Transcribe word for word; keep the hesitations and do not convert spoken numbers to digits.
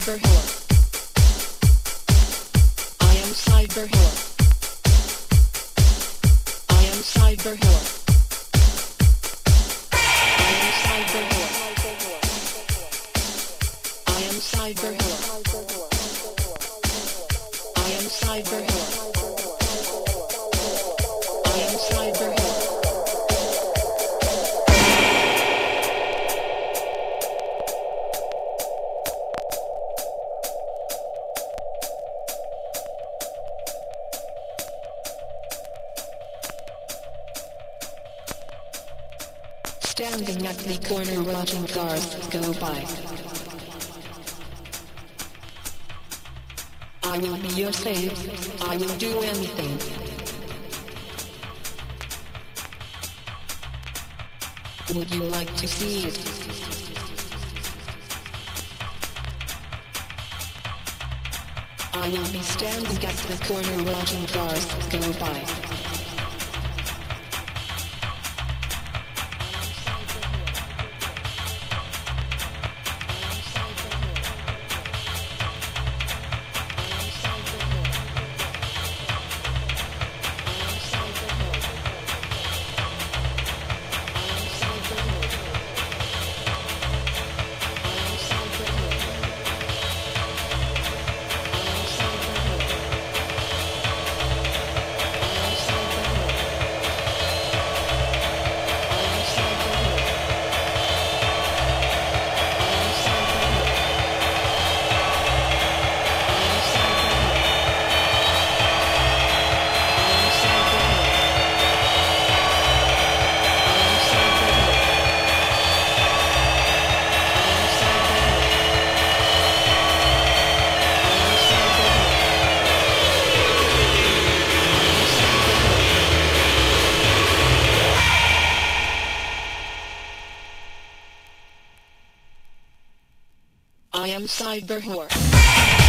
cyber whore. I am cyber whore. I am cyber whore. I am cyber whore. I am cyber whore. I am cyber whore. I am cyber whore. Standing at the corner watching cars go by. I will be your slave. I will do anything. Would you like to see it? I will be standing at the corner watching cars go by. I am cyber whore.